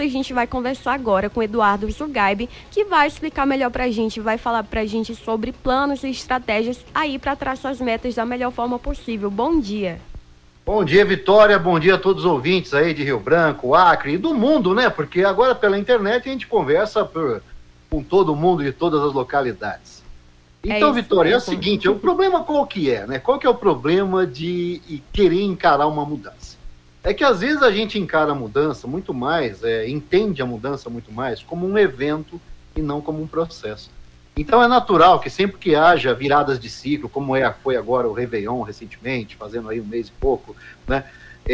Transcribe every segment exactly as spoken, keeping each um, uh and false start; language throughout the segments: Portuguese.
A gente vai conversar agora com Eduardo Zugaib, que vai explicar melhor para a gente, vai falar para a gente sobre planos e estratégias aí para traçar as metas da melhor forma possível. Bom dia. Bom dia, Vitória. Bom dia a todos os ouvintes aí de Rio Branco, Acre e do mundo, né? Porque agora pela internet a gente conversa por, com todo mundo de todas as localidades. Então, é Vitória, mesmo. É o seguinte, o problema qual que é, né? Qual que é o problema de querer encarar uma mudança? É que às vezes a gente encara a mudança muito mais, é, entende a mudança muito mais como um evento e não como um processo. Então é natural que sempre que haja viradas de ciclo, como é, foi agora o Réveillon recentemente, fazendo aí um mês e pouco, né,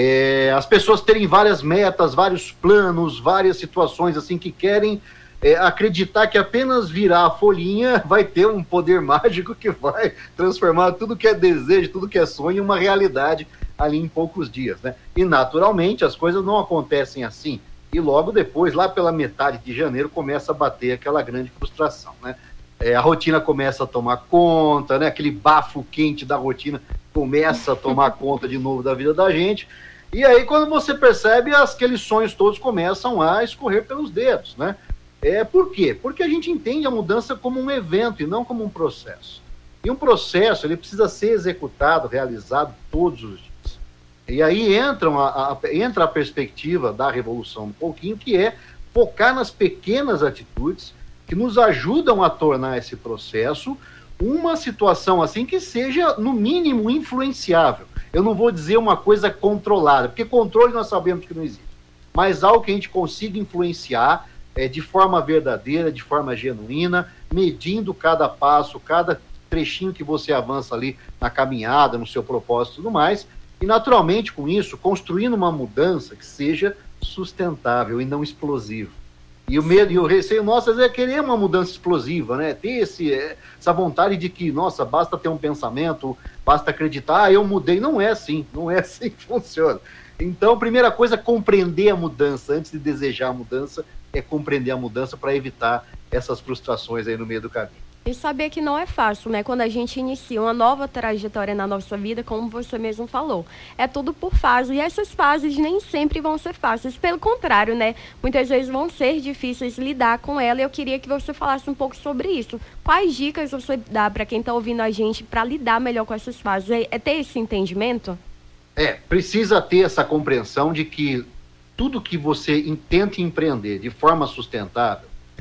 é, as pessoas terem várias metas, vários planos, várias situações assim que querem é, acreditar que apenas virar a folhinha vai ter um poder mágico que vai transformar tudo que é desejo, tudo que é sonho em uma realidade ali em poucos dias, né? E naturalmente as coisas não acontecem assim. E logo depois, lá pela metade de janeiro, começa a bater aquela grande frustração, né? É, a rotina começa a tomar conta, né? Aquele bafo quente da rotina começa a tomar conta de novo da vida da gente. E aí, quando você percebe, aqueles sonhos todos começam a escorrer pelos dedos, né? É, por quê? Porque a gente entende a mudança como um evento e não como um processo. E um processo, ele precisa ser executado, realizado todos os dias. E aí entra a, a, entra a perspectiva da Revolução um pouquinho, que é focar nas pequenas atitudes que nos ajudam a tornar esse processo uma situação assim que seja, no mínimo, influenciável. Eu não vou dizer uma coisa controlada, porque controle nós sabemos que não existe, mas algo que a gente consiga influenciar é, de forma verdadeira, de forma genuína, medindo cada passo, cada trechinho que você avança ali na caminhada, no seu propósito e tudo mais. E, naturalmente, com isso, construindo uma mudança que seja sustentável e não explosiva. E o medo e o receio nosso é querer uma mudança explosiva, né? Ter esse, essa vontade de que, nossa, basta ter um pensamento, basta acreditar, ah, eu mudei. Não é assim, não é assim que funciona. Então, primeira coisa, compreender a mudança. Antes de desejar a mudança, é compreender a mudança para evitar essas frustrações aí no meio do caminho. E saber que não é fácil, né? Quando a gente inicia uma nova trajetória na nossa vida, como você mesmo falou. É tudo por fase. E essas fases nem sempre vão ser fáceis. Pelo contrário, né? Muitas vezes vão ser difíceis lidar com ela. E eu queria que você falasse um pouco sobre isso. Quais dicas você dá para quem está ouvindo a gente para lidar melhor com essas fases? É, é ter esse entendimento? É, precisa ter essa compreensão de que tudo que você tenta empreender de forma sustentável,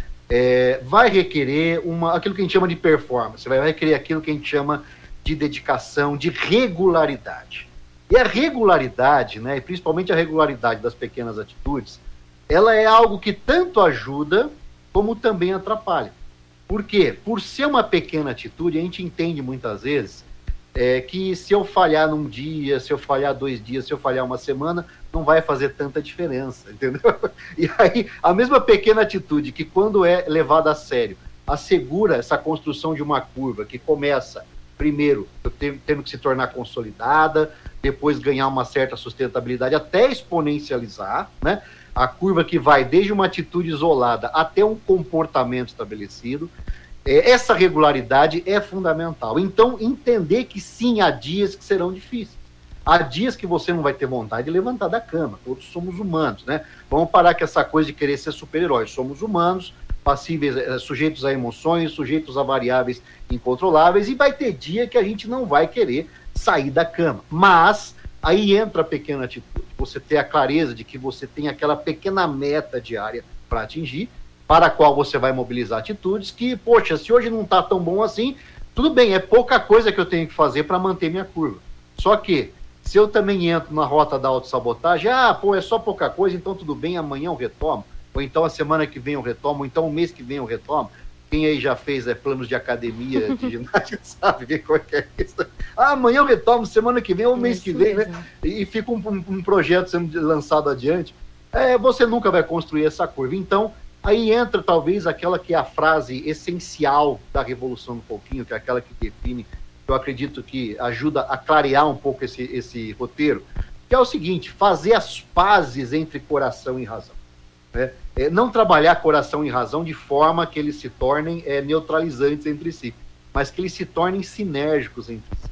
É, vai requerer uma, aquilo que a gente chama de performance, vai requerer aquilo que a gente chama de dedicação, de regularidade. E a regularidade, né, e principalmente a regularidade das pequenas atitudes, ela é algo que tanto ajuda como também atrapalha. Por quê? Por ser uma pequena atitude, a gente entende muitas vezes é, que se eu falhar num dia, se eu falhar dois dias, se eu falhar uma semana, não vai fazer tanta diferença, entendeu? E aí, a mesma pequena atitude que, quando é levada a sério, assegura essa construção de uma curva que começa, primeiro, tendo que se tornar consolidada, depois ganhar uma certa sustentabilidade, até exponencializar, né? A curva que vai desde uma atitude isolada até um comportamento estabelecido. Essa regularidade é fundamental. Então, entender que sim, há dias que serão difíceis. Há dias que você não vai ter vontade de levantar da cama. Todos somos humanos, né? Vamos parar com essa coisa de querer ser super-herói. Somos humanos, passíveis, sujeitos a emoções, sujeitos a variáveis incontroláveis, e vai ter dia que a gente não vai querer sair da cama. Mas aí entra a pequena atitude. Você ter a clareza de que você tem aquela pequena meta diária para atingir, para a qual você vai mobilizar atitudes que, poxa, se hoje não está tão bom assim, tudo bem, é pouca coisa que eu tenho que fazer para manter minha curva. Só que, se eu também entro na rota da autossabotagem, ah, pô, é só pouca coisa, então tudo bem, amanhã eu retomo, ou então a semana que vem eu retomo, ou então o mês que vem eu retomo. Quem aí já fez é, planos de academia, de ginástica, sabe ver qual é isso. Ah, amanhã eu retomo, semana que vem ou mês que vem, né? E fica um, um, um projeto sendo lançado adiante. É, você nunca vai construir essa curva. Então, aí entra talvez aquela que é a frase essencial da Revolução um pouquinho, que é aquela que define, eu acredito que ajuda a clarear um pouco esse, esse roteiro, que é o seguinte: fazer as pazes entre coração e razão. Né? É, não trabalhar coração e razão de forma que eles se tornem é, neutralizantes entre si, mas que eles se tornem sinérgicos entre si.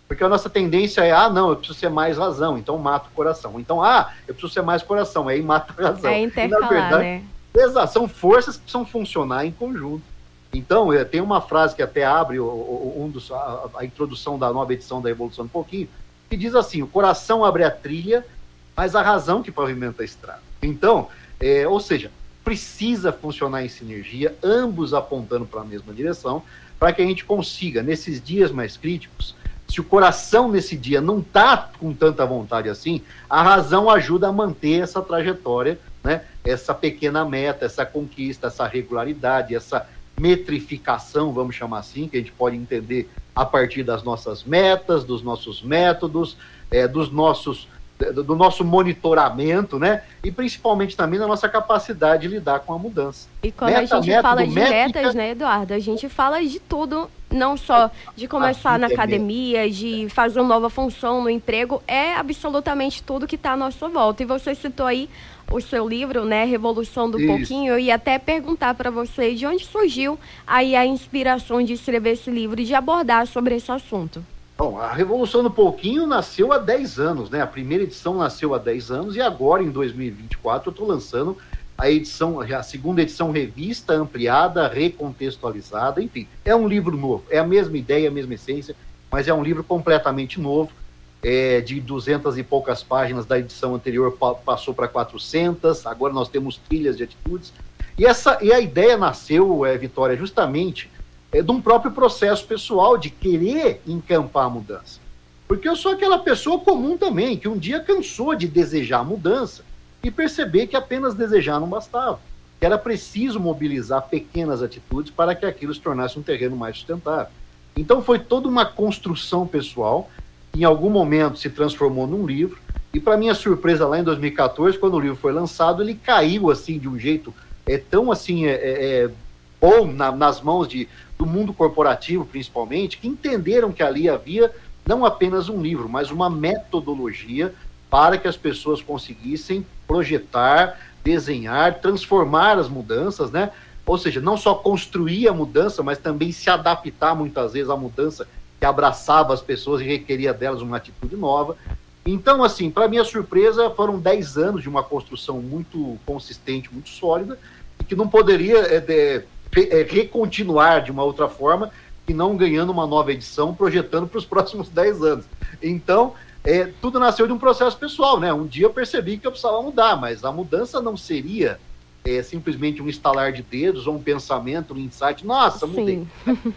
Porque a nossa tendência é, ah, não, eu preciso ser mais razão, então mato o coração. Então, ah, eu preciso ser mais coração, aí mata a razão. É intercalar, e, na verdade, né? Exato, são forças que precisam funcionar em conjunto. Então, tem uma frase que até abre o, o, um dos, a, a introdução da nova edição da Revolução um pouquinho, que diz assim, o coração abre a trilha, mas a razão que pavimenta a estrada. Então, é, ou seja, precisa funcionar em sinergia, ambos apontando para a mesma direção, para que a gente consiga, nesses dias mais críticos, se o coração nesse dia não está com tanta vontade assim, a razão ajuda a manter essa trajetória, né? Essa pequena meta, essa conquista, essa regularidade, essa metrificação, vamos chamar assim, que a gente pode entender a partir das nossas metas, dos nossos métodos, é, dos nossos, do nosso monitoramento, né? E principalmente também da nossa capacidade de lidar com a mudança. E quando meta, a gente método, fala de métrica... metas, né, Eduardo, a gente fala de tudo, não só de começar na academia, de fazer uma nova função no emprego, é absolutamente tudo que está à nossa volta. E você citou aí o seu livro, né, Revolução do Isso. Pouquinho, eu ia até perguntar para você de onde surgiu aí a inspiração de escrever esse livro e de abordar sobre esse assunto. Bom, a Revolução do Pouquinho nasceu há dez anos, né? A primeira edição nasceu há dez anos e agora, em dois mil e vinte e quatro, eu estou lançando a edição, a segunda edição revista, ampliada, recontextualizada, enfim. É um livro novo, é a mesma ideia, a mesma essência, mas é um livro completamente novo, é, de duzentas e poucas páginas da edição anterior pa- passou para quatrocentas, agora nós temos trilhas de atitudes. E, essa, e a ideia nasceu, é, Vitória, justamente é, de um próprio processo pessoal de querer encampar a mudança. Porque eu sou aquela pessoa comum também, que um dia cansou de desejar mudança e perceber que apenas desejar não bastava. Que era preciso mobilizar pequenas atitudes para que aquilo se tornasse um terreno mais sustentável. Então foi toda uma construção pessoal, em algum momento se transformou num livro, e para minha surpresa lá em dois mil e quatorze, quando o livro foi lançado, ele caiu assim de um jeito é, tão assim, é, é, bom na, nas mãos de, do mundo corporativo principalmente, que entenderam que ali havia não apenas um livro, mas uma metodologia para que as pessoas conseguissem projetar, desenhar, transformar as mudanças, né? Ou seja, não só construir a mudança, mas também se adaptar muitas vezes à mudança que abraçava as pessoas e requeria delas uma atitude nova. Então, assim, para minha surpresa, foram dez anos de uma construção muito consistente, muito sólida, e que não poderia é, de, é, recontinuar de uma outra forma, e não ganhando uma nova edição, projetando para os próximos dez anos. Então, é, tudo nasceu de um processo pessoal, né? Um dia eu percebi que eu precisava mudar, mas a mudança não seria é, simplesmente um estalar de dedos ou um pensamento, um insight. Nossa, mudei.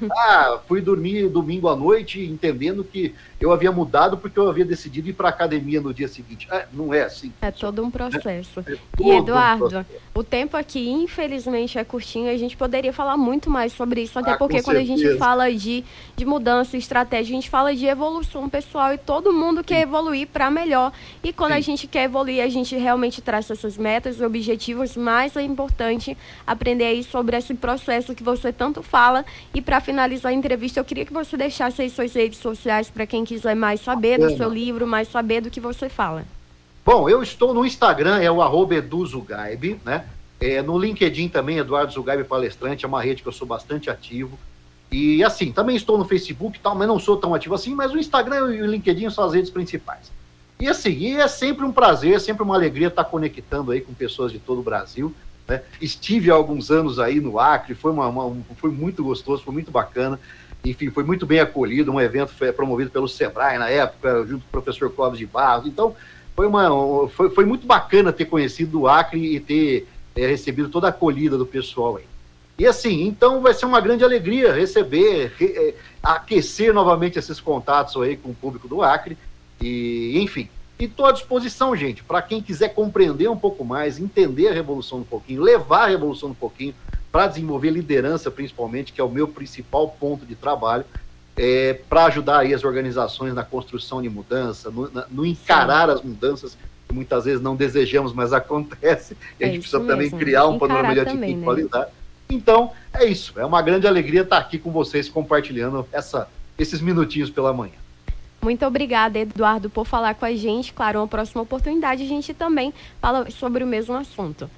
Ah, fui dormir domingo à noite entendendo que eu havia mudado porque eu havia decidido ir para a academia no dia seguinte. Ah, não é assim. É todo um processo. É, é e, Eduardo, um processo. O tempo aqui, infelizmente, é curtinho. A gente poderia falar muito mais sobre isso, até ah, porque quando certeza. a gente fala de, de mudança, estratégia, a gente fala de evolução pessoal e todo mundo quer Sim. evoluir para melhor. E quando Sim. a gente quer evoluir, a gente realmente traça essas metas, objetivos, mas é importante aprender aí sobre esse processo que você tanto fala. E para finalizar a entrevista, eu queria que você deixasse aí suas redes sociais para quem quiser mais saber do seu livro, mais saber do que você fala. Bom, eu estou no Instagram, é o arroba Edu Zugaib, né? É, no LinkedIn também, Eduardo Zugaib Palestrante, é uma rede que eu sou bastante ativo. E assim, também estou no Facebook e tal, mas não sou tão ativo assim, mas o Instagram e o LinkedIn são as redes principais. E assim, e é sempre um prazer, é sempre uma alegria estar conectando aí com pessoas de todo o Brasil, né? Estive há alguns anos aí no Acre, foi, uma, uma, um, foi muito gostoso, foi muito bacana. Enfim, foi muito bem acolhido, um evento foi promovido pelo Sebrae na época, junto com o professor Clóvis de Barros. Então, foi, uma, foi, foi muito bacana ter conhecido o Acre e ter é, recebido toda a acolhida do pessoal aí. E assim, então vai ser uma grande alegria receber, re, é, aquecer novamente esses contatos aí com o público do Acre. E, enfim, e estou à disposição, gente, para quem quiser compreender um pouco mais, entender a Revolução do Pouquinho, levar a Revolução do Pouquinho para desenvolver liderança, principalmente, que é o meu principal ponto de trabalho, é, para ajudar aí as organizações na construção de mudança, no, na, no encarar Sim. as mudanças que muitas vezes não desejamos, mas acontece, e a é gente precisa mesmo. também criar um Encarar panorama de também, atitude e né? qualidade. Então, é isso, é uma grande alegria estar aqui com vocês, compartilhando essa, esses minutinhos pela manhã. Muito obrigada, Eduardo, por falar com a gente. Claro, uma próxima oportunidade a gente também fala sobre o mesmo assunto.